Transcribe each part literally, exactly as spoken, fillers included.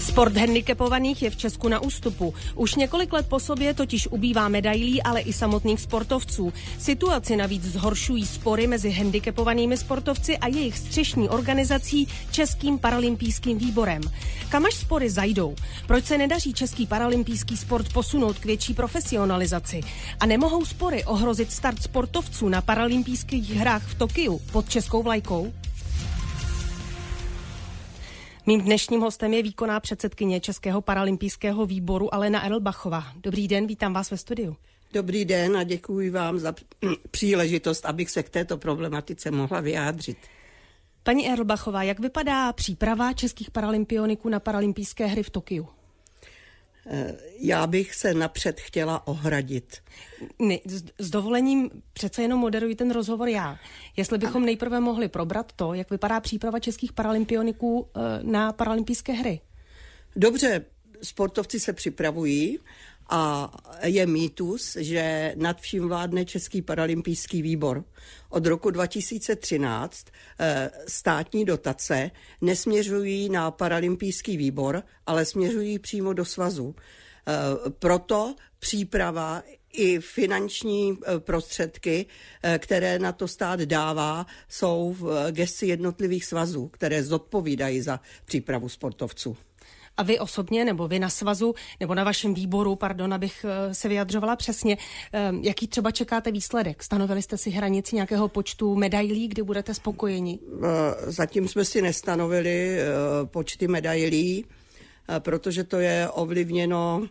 Sport handicapovaných je v Česku na ústupu. Už několik let po sobě totiž ubývá medailí, ale i samotných sportovců. Situaci navíc zhoršují spory mezi handicapovanými sportovci a jejich střešní organizací Českým paralympijským výborem. Kam až spory zajdou? Proč se nedaří český paralympijský sport posunout k větší profesionalizaci? A nemohou spory ohrozit start sportovců na paralympijských hrách v Tokiu pod českou vlajkou? Mým dnešním hostem je výkonná předsedkyně Českého paralympijského výboru Alena Erlbachová. Dobrý den, vítám vás ve studiu. Dobrý den a děkuji vám za příležitost, abych se k této problematice mohla vyjádřit. Paní Erlbachová, jak vypadá příprava českých paralympioniků na paralympijské hry v Tokiu? Já bych se napřed chtěla ohradit. Ne, s dovolením přece jenom moderuji ten rozhovor já. Jestli bychom nejprve mohli probrat to, jak vypadá příprava českých paralympioniků na paralympijské hry. Dobře, sportovci se připravují a je mýtus, že nad vším vládne Český paralympijský výbor. Od roku dva tisíce třináct státní dotace nesměřují na paralympijský výbor, ale směřují přímo do svazu. Proto příprava i finanční prostředky, které na to stát dává, jsou v gesci jednotlivých svazů, které zodpovídají za přípravu sportovců. A vy osobně, nebo vy na svazu, nebo na vašem výboru, pardon, abych se vyjadřovala přesně, jaký třeba čekáte výsledek? Stanovili jste si hranici nějakého počtu medailí, kdy budete spokojeni? Zatím jsme si nestanovili počty medailí, protože to je ovlivněno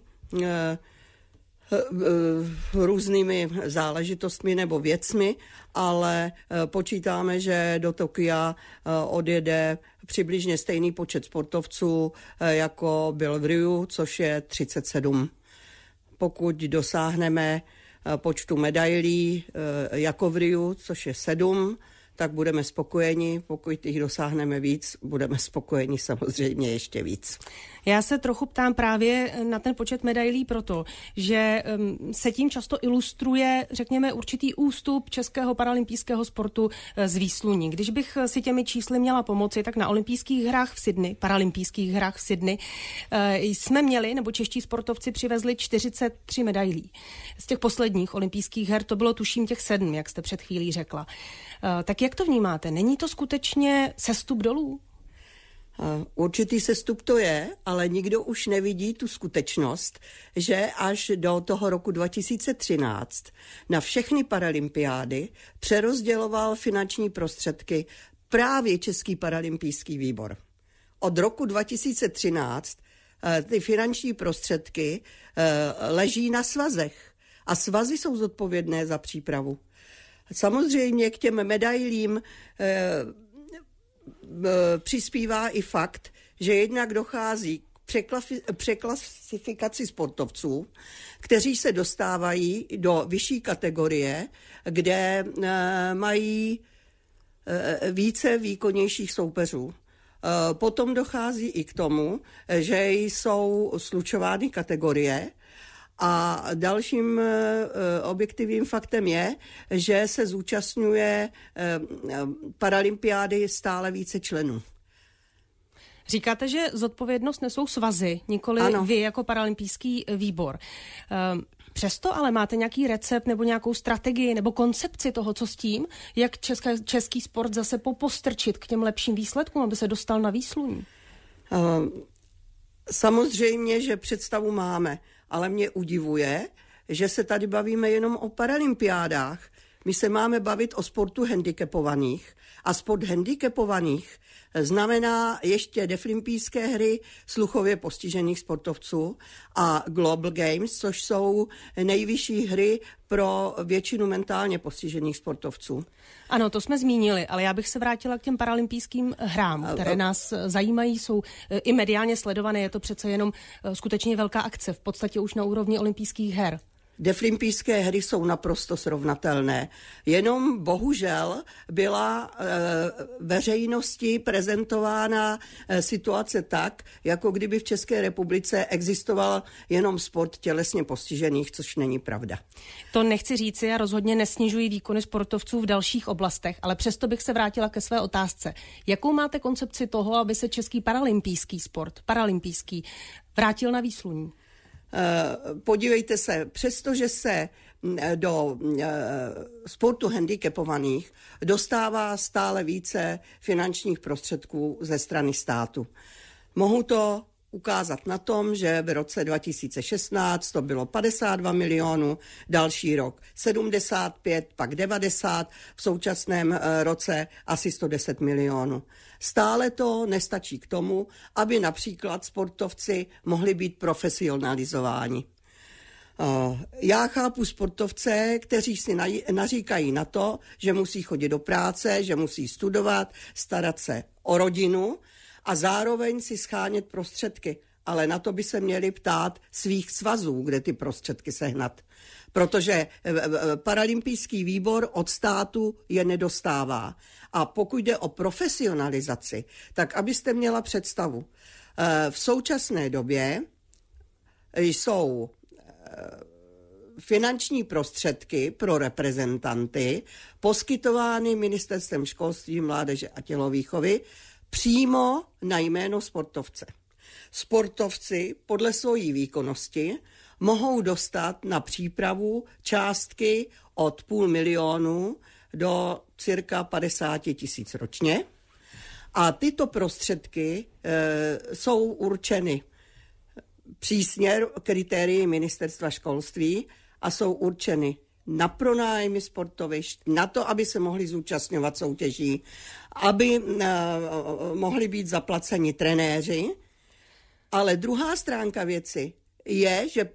různými záležitostmi nebo věcmi, ale počítáme, že do Tokia odjede přibližně stejný počet sportovců, jako byl v Riu, což je třicet sedm. Pokud dosáhneme počtu medailí jako v Riu, což je sedm, tak budeme spokojeni. Pokud jich dosáhneme víc, budeme spokojeni samozřejmě ještě víc. Já se trochu ptám právě na ten počet medailí proto, že se tím často ilustruje, řekněme, určitý ústup českého paralympijského sportu z výsluní. Když bych si těmi čísly měla pomoci, tak na olympijských hrách v Sydney, paralympijských hrách v Sydney, jsme měli, nebo čeští sportovci přivezli čtyřicet tři medailí. Z těch posledních olympijských her to bylo tuším těch sedm, jak jste před chvílí řekla. Tak jak to vnímáte? Není to skutečně sestup dolů? Určitý sestup to je, ale nikdo už nevidí tu skutečnost, že až do toho roku dva tisíce třináct na všechny paralympiády přerozděloval finanční prostředky právě Český paralympijský výbor. Od roku dva tisíce třináct ty finanční prostředky leží na svazech a svazy jsou zodpovědné za přípravu. Samozřejmě k těm medailím přispívá i fakt, že jednak dochází k překlasifikaci sportovců, kteří se dostávají do vyšší kategorie, kde mají více výkonnějších soupeřů. Potom dochází i k tomu, že jsou slučovány kategorie. A dalším objektivním faktem je, že se zúčastňuje paralympiády stále více členů. Říkáte, že zodpovědnost nesou svazy, nikoli ano. Vy jako paralympijský výbor. Přesto ale máte nějaký recept nebo nějakou strategii nebo koncepci toho, co s tím, jak český, český sport zase popostrčit k těm lepším výsledkům, aby se dostal na výsluní? Samozřejmě, že představu máme. Ale mě udivuje, že se tady bavíme jenom o paralympiádách. My se máme bavit o sportu handicapovaných. A sport handicapovaných znamená ještě deaflympijské hry sluchově postižených sportovců a Global Games, což jsou nejvyšší hry pro většinu mentálně postižených sportovců. Ano, to jsme zmínili, ale já bych se vrátila k těm paralympijským hrám, které nás zajímají, jsou i mediálně sledované. Je to přece jenom skutečně velká akce, v podstatě už na úrovni olympijských her. Deaflympijské hry jsou naprosto srovnatelné. Jenom bohužel byla e, veřejnosti prezentována e, situace tak, jako kdyby v České republice existoval jenom sport tělesně postižených, což není pravda. To nechci říci a rozhodně nesnižují výkony sportovců v dalších oblastech, ale přesto bych se vrátila ke své otázce. Jakou máte koncepci toho, aby se český paralympijský sport, paralympijský, vrátil na výsluní? Podívejte se, přestože se do sportu handicapovaných dostává stále více finančních prostředků ze strany státu. Mohu to ukázat na tom, že v roce dva tisíce šestnáct to bylo padesát dva milionů, další rok sedmdesát pět, pak devadesát, v současném roce asi sto deset milionů. Stále to nestačí k tomu, aby například sportovci mohli být profesionalizováni. Já chápu sportovce, kteří si naříkají na to, že musí chodit do práce, že musí studovat, starat se o rodinu a zároveň si schánět prostředky. Ale na to by se měli ptát svých svazů, kde ty prostředky sehnat. Protože paralympijský výbor od státu je nedostává. A pokud jde o profesionalizaci, tak abyste měla představu, v současné době jsou finanční prostředky pro reprezentanty poskytovány Ministerstvem školství, mládeže a tělovýchovy přímo na jméno sportovce. Sportovci podle svojí výkonnosti mohou dostat na přípravu částky od půl milionu do cirka padesát tisíc ročně. A tyto prostředky e, jsou určeny přísně kritérii Ministerstva školství a jsou určeny na pronájmy sportovišť, na to, aby se mohli zúčastňovat soutěží, aby e, mohli být zaplaceni trenéři. Ale druhá stránka věci je, že e,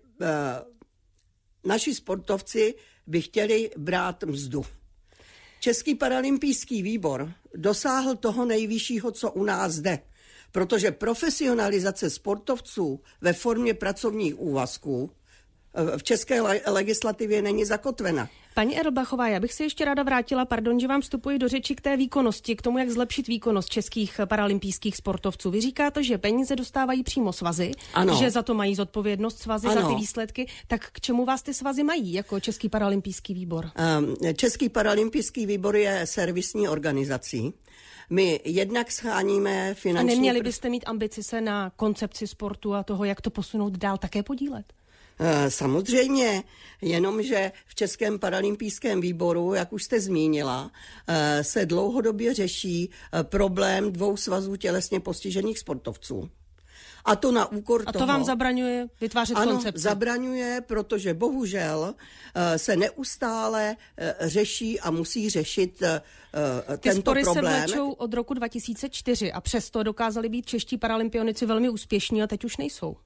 naši sportovci by chtěli brát mzdu. Český paralympijský výbor dosáhl toho nejvyššího, co u nás jde, protože profesionalizace sportovců ve formě pracovních úvazků v české legislativě není zakotvena. Paní Erlbachová, já bych se ještě ráda vrátila, pardon, že vám vstupuji do řeči, k té výkonnosti, k tomu, jak zlepšit výkonnost českých paralympijských sportovců. Vy říkáte, že peníze dostávají přímo svazy, ano. Že za to mají zodpovědnost svazy, ano. Za ty výsledky. Tak k čemu vás ty svazy mají jako Český paralympijský výbor? Český paralympijský výbor je servisní organizací. My jednak scháníme finanční... A neměli byste mít ambici se na koncepci sportu a toho, jak to posunout dál, také podílet? Samozřejmě, jenomže v Českém paralympijském výboru, jak už jste zmínila, se dlouhodobě řeší problém dvou svazů tělesně postižených sportovců. A to na úkor toho... A to toho, vám zabraňuje vytvářet ano, koncepci? Ano, zabraňuje, protože bohužel se neustále řeší a musí řešit Ty tento spory problém. se vlečou od roku dva tisíce čtyři a přesto dokázali být čeští paralympionici velmi úspěšní a teď už nejsou.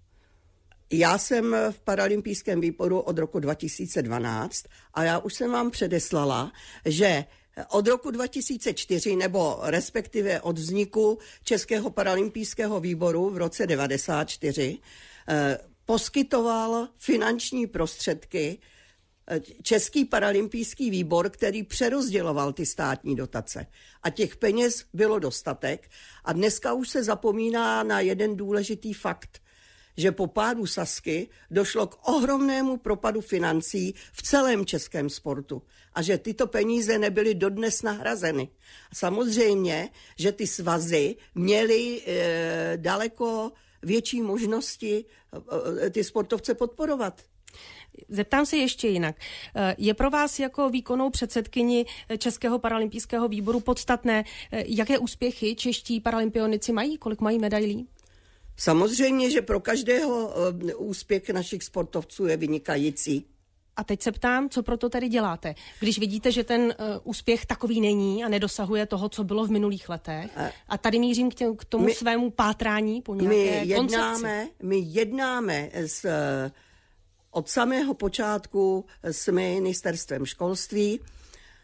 Já jsem v paralympijském výboru od roku dva tisíce dvanáct a já už jsem vám předeslala, že od roku dva tisíce čtyři, nebo respektive od vzniku Českého paralympijského výboru v roce devadesát čtyři, eh, poskytoval finanční prostředky Český paralympijský výbor, který přerozděloval ty státní dotace. A těch peněz bylo dostatek. A dneska už se zapomíná na jeden důležitý fakt, že po pádu Sazky došlo k ohromnému propadu financí v celém českém sportu a že tyto peníze nebyly dodnes nahrazeny. Samozřejmě, že ty svazy měly e, daleko větší možnosti e, ty sportovce podporovat. Zeptám se ještě jinak. Je pro vás jako výkonnou předsedkyni Českého paralympijského výboru podstatné, jaké úspěchy čeští paralympionici mají, kolik mají medailí? Samozřejmě, že pro každého úspěch našich sportovců je vynikající. A teď se ptám, co proto tedy děláte? Když vidíte, že ten uh, úspěch takový není a nedosahuje toho, co bylo v minulých letech, a tady mířím k, tě, k tomu my, svému pátrání po nějaké my jednáme, koncepci. My jednáme s, od samého počátku s ministerstvem školství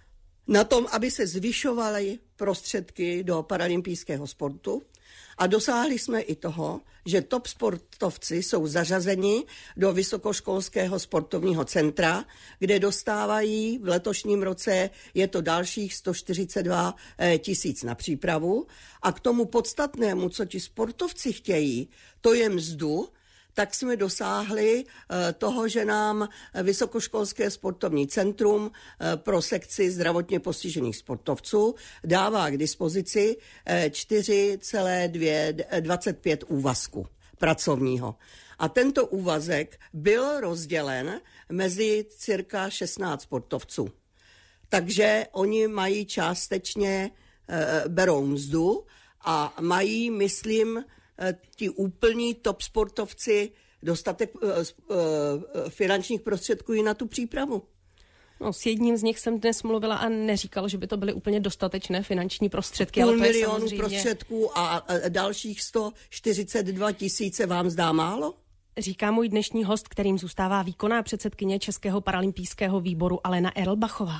na tom, aby se zvyšovaly prostředky do paralympijského sportu. A dosáhli jsme i toho, že top sportovci jsou zařazeni do Vysokoškolského sportovního centra, kde dostávají v letošním roce, je to dalších sto čtyřicet dva tisíc na přípravu. A k tomu podstatnému, co ti sportovci chtějí, to je mzdu, tak jsme dosáhli toho, že nám Vysokoškolské sportovní centrum pro sekci zdravotně postižených sportovců dává k dispozici čtyři celá dvacet pět úvazku pracovního. A tento úvazek byl rozdělen mezi cirka šestnáct sportovců. Takže oni mají částečně, berou mzdu a mají, myslím, ti úplní top sportovci dostatek uh, uh, finančních prostředků i na tu přípravu. No, s jedním z nich jsem dnes mluvila a neříkal, že by to byly úplně dostatečné finanční prostředky. Půl ale to milionu je samozřejmě... prostředků a, a dalších sto čtyřicet dva tisíce vám zdá málo? Říká můj dnešní host, kterým zůstává výkonná předsedkyně Českého paralympijského výboru Alena Erlbachová.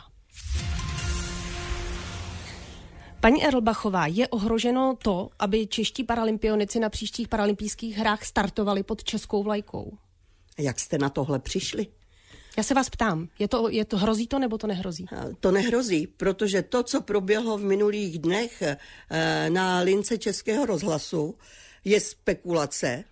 Paní Erlbachová, je ohroženo to, aby čeští paralympionici na příštích paralympijských hrách startovali pod českou vlajkou? Jak jste na tohle přišli? Já se vás ptám, je to, je to, hrozí to nebo to nehrozí? To nehrozí, protože to, co proběhlo v minulých dnech na lince Českého rozhlasu, je spekulace,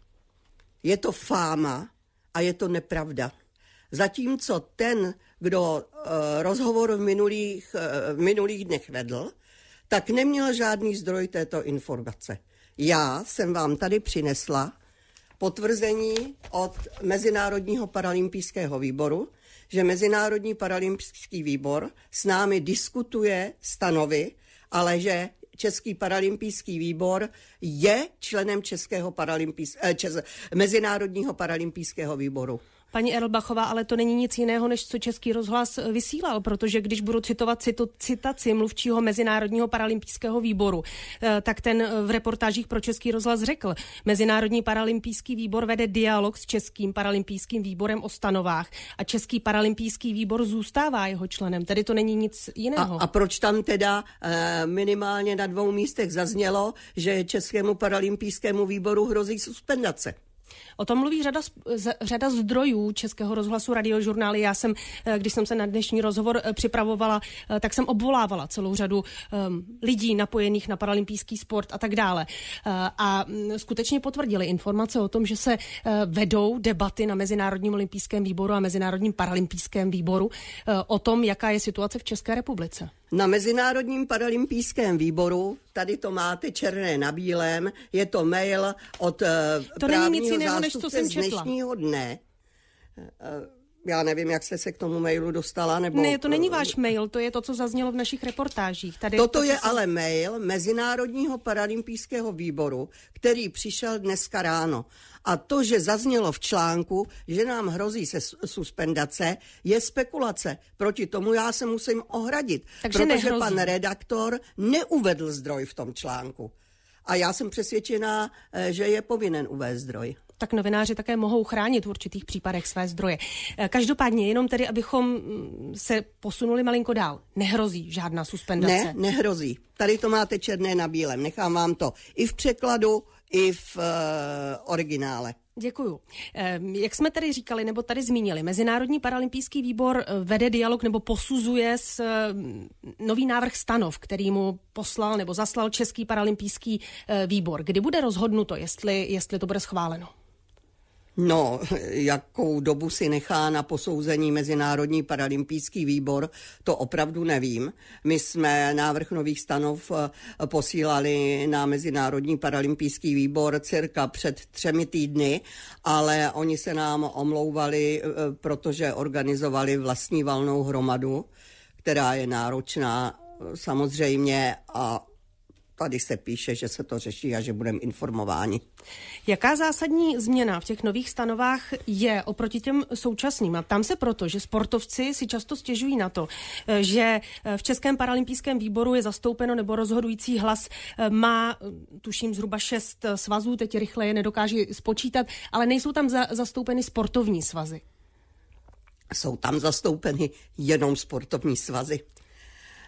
je to fáma a je to nepravda. Zatímco ten, kdo rozhovor v minulých, v minulých dnech vedl, tak neměl žádný zdroj této informace. Já jsem vám tady přinesla potvrzení od Mezinárodního paralympijského výboru, že Mezinárodní paralympijský výbor s námi diskutuje stanovy, ale že Český paralympijský výbor je členem Českého paralympijs- eh, Čes- Mezinárodního paralympijského výboru. Paní Erlbachová, ale to není nic jiného, než co Český rozhlas vysílal, protože když budu citovat citu, citaci mluvčího Mezinárodního paralympijského výboru, tak ten v reportážích pro Český rozhlas řekl, Mezinárodní paralympijský výbor vede dialog s Českým paralympijským výborem o stanovách a Český paralympijský výbor zůstává jeho členem, tedy to není nic jiného. A, a proč tam teda minimálně na dvou místech zaznělo, že Českému paralympijskému výboru hrozí suspendace? O tom mluví řada, řada zdrojů Českého rozhlasu, Radiožurnály. Já jsem, když jsem se na dnešní rozhovor připravovala, tak jsem obvolávala celou řadu um, lidí napojených na paralympijský sport a tak dále. Uh, a skutečně potvrdili informace o tom, že se uh, vedou debaty na Mezinárodním olympijském výboru a Mezinárodním paralympijském výboru uh, o tom, jaká je situace v České republice. Na Mezinárodním paralympijském výboru, tady to máte černé na bílém, je to mail od uh, to právního zástupce z dnešního dne. Uh, já nevím, jak jste se k tomu mailu dostala, nebo... Ne, to není váš mail, to je to, co zaznělo v našich reportážích. Tady Toto to, je se... ale mail Mezinárodního paralympijského výboru, který přišel dneska ráno. A to, že zaznělo v článku, že nám hrozí se suspendace, je spekulace. Proti tomu já se musím ohradit, takže protože nehrozí. Pan redaktor neuvedl zdroj v tom článku. A já jsem přesvědčená, že je povinen uvést zdroj. Tak novináři také mohou chránit v určitých případech své zdroje. Každopádně, jenom tedy, abychom se posunuli malinko dál. Nehrozí žádná suspendace? Ne, nehrozí. Tady to máte černé na bílém. Nechám vám to i v překladu, i v uh, originále. Děkuju. Jak jsme tady říkali, nebo tady zmínili, Mezinárodní paralympijský výbor vede dialog nebo posuzuje s nový návrh stanov, který mu poslal nebo zaslal Český paralympijský výbor. Kdy bude rozhodnuto, jestli, jestli to bude schváleno? No, jakou dobu si nechá na posouzení Mezinárodní paralympijský výbor, to opravdu nevím. My jsme návrh nových stanov posílali na Mezinárodní paralympijský výbor cirka před třemi týdny, ale oni se nám omlouvali, protože organizovali vlastní valnou hromadu, která je náročná samozřejmě a tady se píše, že se to řeší a že budeme informováni. Jaká zásadní změna v těch nových stanovách je oproti těm současným? A tam se proto, že sportovci si často stěžují na to, že v Českém paralympijském výboru je zastoupeno nebo rozhodující hlas má, tuším, zhruba šest svazů, teď rychle je nedokáží spočítat, ale nejsou tam za, zastoupeny sportovní svazy. Jsou tam zastoupeny jenom sportovní svazy.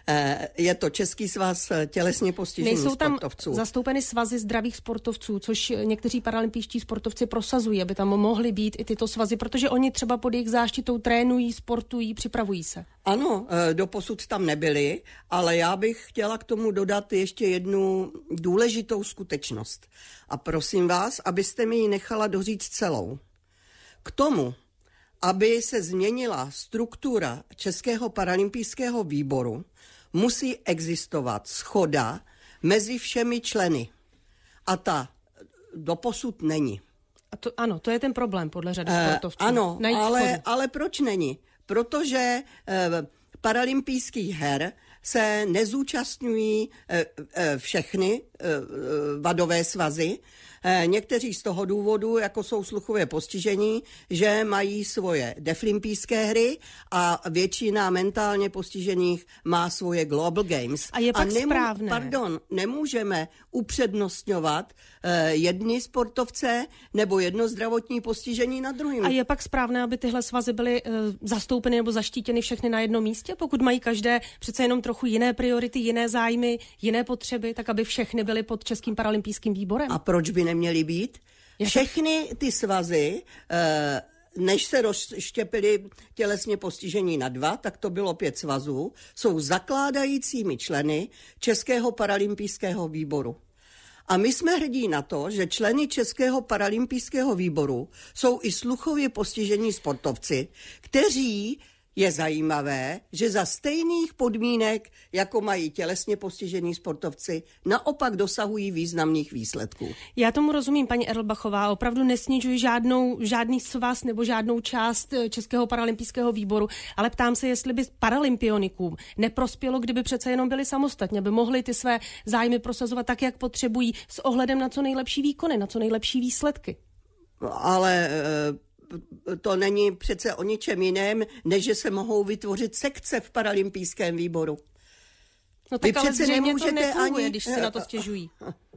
Je to Český svaz tělesně postižených sportovců. Nejsou tam sportovců. zastoupeny svazy zdravých sportovců, což někteří paralympijští sportovci prosazují, aby tam mohly být i tyto svazy, protože oni třeba pod jejich záštitou trénují, sportují, připravují se. Ano, doposud tam nebyli, ale já bych chtěla k tomu dodat ještě jednu důležitou skutečnost. A prosím vás, abyste mi ji nechala doříct celou. K tomu, aby se změnila struktura Českého paralympijského výboru, musí existovat shoda mezi všemi členy. A ta doposud není. A to, ano, to je ten problém podle řady sportovců. Uh, ano, ale, ale proč není? Protože uh, paralympijských her se nezúčastňují uh, uh, všechny uh, vadové svazy. Někteří z toho důvodu, jako jsou sluchově postižení, že mají svoje deflimpijské hry a většina mentálně postižených má svoje Global Games. A je pak a nemů- správné. Pardon, nemůžeme upřednostňovat uh, jedny sportovce nebo jedno zdravotní postižení na druhým. A je pak správné, aby tyhle svazy byly uh, zastoupeny nebo zaštítěny všechny na jednom místě, pokud mají každé přece jenom trochu jiné priority, jiné zájmy, jiné potřeby, tak aby všechny byly pod Českým paralympijským výborem? A proč by neměly být? Všechny ty svazy, než se rozštěpily tělesně postižení na dva, tak to bylo pět svazů, jsou zakládajícími členy Českého paralympijského výboru. A my jsme hrdí na to, že členy Českého paralympijského výboru jsou i sluchově postižení sportovci, kteří, je zajímavé, že za stejných podmínek, jako mají tělesně postižení sportovci, naopak dosahují významných výsledků. Já tomu rozumím, paní Erlbachová, opravdu nesnižuji žádnou, žádný svaz nebo žádnou část Českého paralympijského výboru, ale ptám se, jestli by paralympionikům neprospělo, kdyby přece jenom byli samostatně, aby mohli ty své zájmy prosazovat tak, jak potřebují, s ohledem na co nejlepší výkony, na co nejlepší výsledky. Ale to není přece o ničem jiném, než že se mohou vytvořit sekce v paralympijském výboru. No tak Vy ale zřejmě to nefunguje, ani... když se na to stěžují.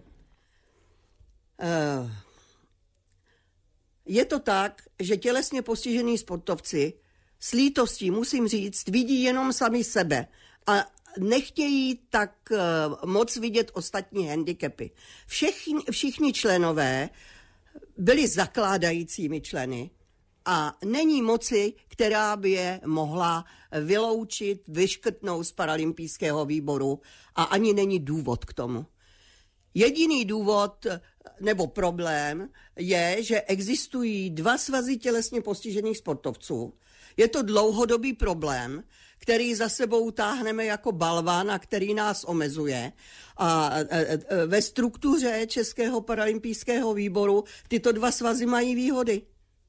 Je to tak, že tělesně postižení sportovci s lítostí, musím říct, vidí jenom sami sebe a nechtějí tak moc vidět ostatní handicapy. Všichni, všichni členové byli zakládajícími členy a není moci, která by je mohla vyloučit, vyškrtnout z paralympijského výboru a ani není důvod k tomu. Jediný důvod nebo problém je, že existují dva svazy tělesně postižených sportovců. Je to dlouhodobý problém, který za sebou táhneme jako balvan a který nás omezuje. A ve struktuře Českého paralympijského výboru tyto dva svazy mají výhody.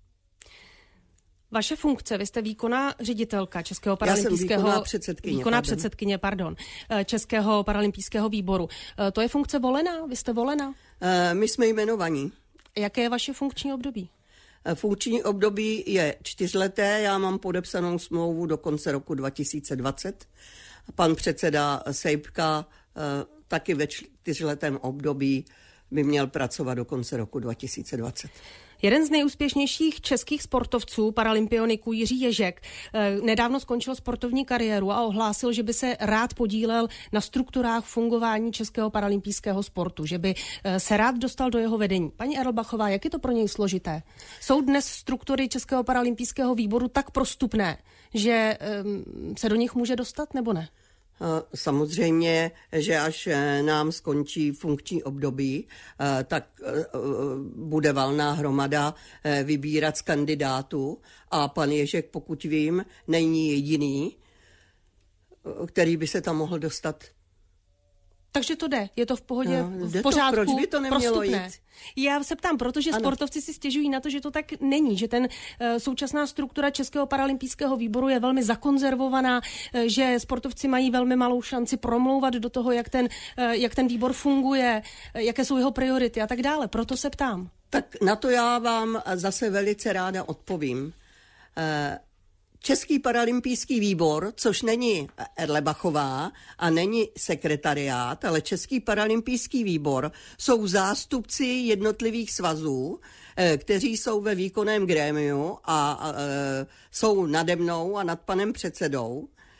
Vaše funkce, vy jste výkonná ředitelka Českého paralympijského... Já jsem výkonná předsedkyně. Výkonná předsedkyně, pardon, Českého paralympijského výboru. To je funkce volená? Vy jste volená? My jsme jmenovaní. Jaké je vaše funkční období? Funkční období je čtyřleté, já mám podepsanou smlouvu do konce roku dva tisíce dvacet. Pan předseda Sejpka taky ve čtyřletém období by měl pracovat do konce roku dva tisíce dvacet. Jeden z nejúspěšnějších českých sportovců, paralympioniků Jiří Ježek, nedávno skončil sportovní kariéru a ohlásil, že by se rád podílel na strukturách fungování českého paralympijského sportu, že by se rád dostal do jeho vedení. Paní Erlbachová, jak je to pro něj složité? Jsou dnes struktury Českého paralympijského výboru tak prostupné, že se do nich může dostat, nebo ne? Samozřejmě, že až nám skončí funkční období, tak bude valná hromada vybírat z kandidátů a pan Ježek, pokud vím, není jediný, který by se tam mohl dostat. Takže to jde, je to v pohodě, no, v pořádku, to, proč by to nemělo prostupné. Jít? Já se ptám, protože ano. Sportovci si stěžují na to, že to tak není, že ten uh, současná struktura Českého paralympijského výboru je velmi zakonzervovaná, uh, že sportovci mají velmi malou šanci promlouvat do toho, jak ten, uh, jak ten výbor funguje, uh, jaké jsou jeho priority a tak dále. Proto se ptám. Tak na to já vám zase velice ráda odpovím. Uh, Český paralympijský výbor, což není Erlebachová a není sekretariát, ale Český paralympijský výbor jsou zástupci jednotlivých svazů, kteří jsou ve výkonném grémiu a jsou nade mnou a nad panem předsedou.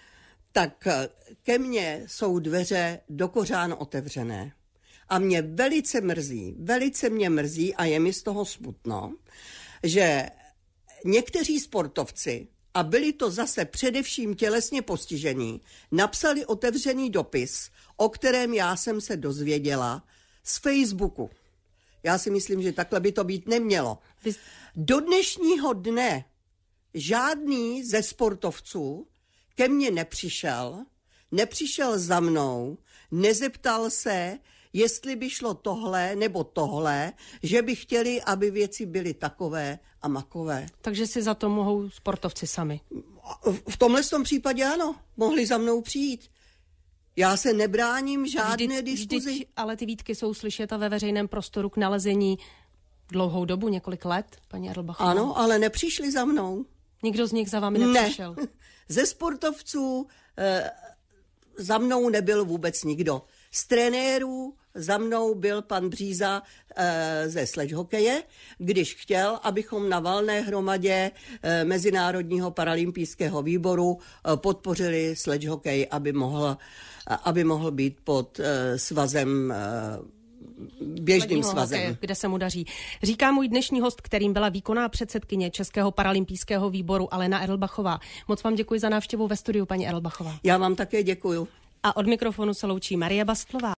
tak ke mně jsou dveře do kořán otevřené. A mě velice mrzí, velice mě mrzí a je mi z toho smutno, že někteří sportovci, a byli to zase především tělesně postižení, napsali otevřený dopis, o kterém já jsem se dozvěděla z Facebooku. Já si myslím, že takhle by to být nemělo. Do dnešního dne žádný ze sportovců ke mně nepřišel, nepřišel za mnou, nezeptal se, jestli by šlo tohle nebo tohle, že by chtěli, aby věci byly takové a makové. Takže si za to mohou sportovci sami. V tomhle tom případě ano, mohli za mnou přijít. Já se nebráním žádné vždyť, diskuzi. Vždyť, ale ty výtky jsou slyšet a ve veřejném prostoru k nalezení dlouhou dobu, několik let, paní Erlbachová. Ano, ale nepřišli za mnou. Nikdo z nich za vámi nepřišel? Ne. Ze sportovců e, za mnou nebyl vůbec nikdo. Z trenérů za mnou byl pan Bříza e, ze sledgehokeje, když chtěl, abychom na valné hromadě e, Mezinárodního paralympijského výboru e, podpořili sledgehokej, aby mohl, aby mohl být pod e, svazem e, běžným svazem. Hokeje, kde se mu daří. Říká můj dnešní host, kterým byla výkonná předsedkyně Českého paralympijského výboru Alena Erlbachová. Moc vám děkuji za návštěvu ve studiu, paní Erlbachová. Já vám také děkuju. A od mikrofonu se loučí Marie Bastlová.